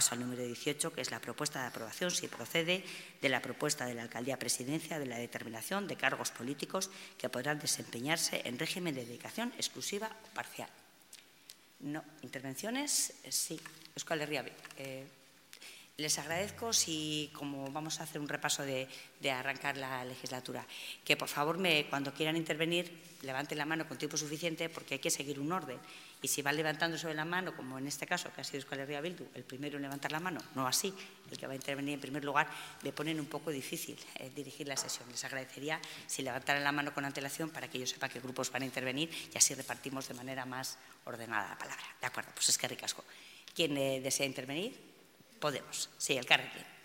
Paso al número 18, que es la propuesta de aprobación, si procede, de la propuesta de la Alcaldía Presidencia de la determinación de cargos políticos que podrán desempeñarse en régimen de dedicación exclusiva o parcial. No. ¿Intervenciones? Sí. Euskal Herria Bildu. Les agradezco, si como vamos a hacer un repaso de arrancar la legislatura, que por favor cuando quieran intervenir levanten la mano con tiempo suficiente, porque hay que seguir un orden. Y si van levantando sobre la mano, como en este caso, que ha sido Euskal Herria Bildu, el primero en levantar la mano, no así, el que va a intervenir en primer lugar, le ponen un poco difícil dirigir la sesión. Les agradecería si levantaran la mano con antelación para que yo sepa qué grupos van a intervenir y así repartimos de manera más ordenada la palabra. De acuerdo, pues es que ricasco. ¿Quién desea intervenir? Podemos. Sí, Elkarrekin.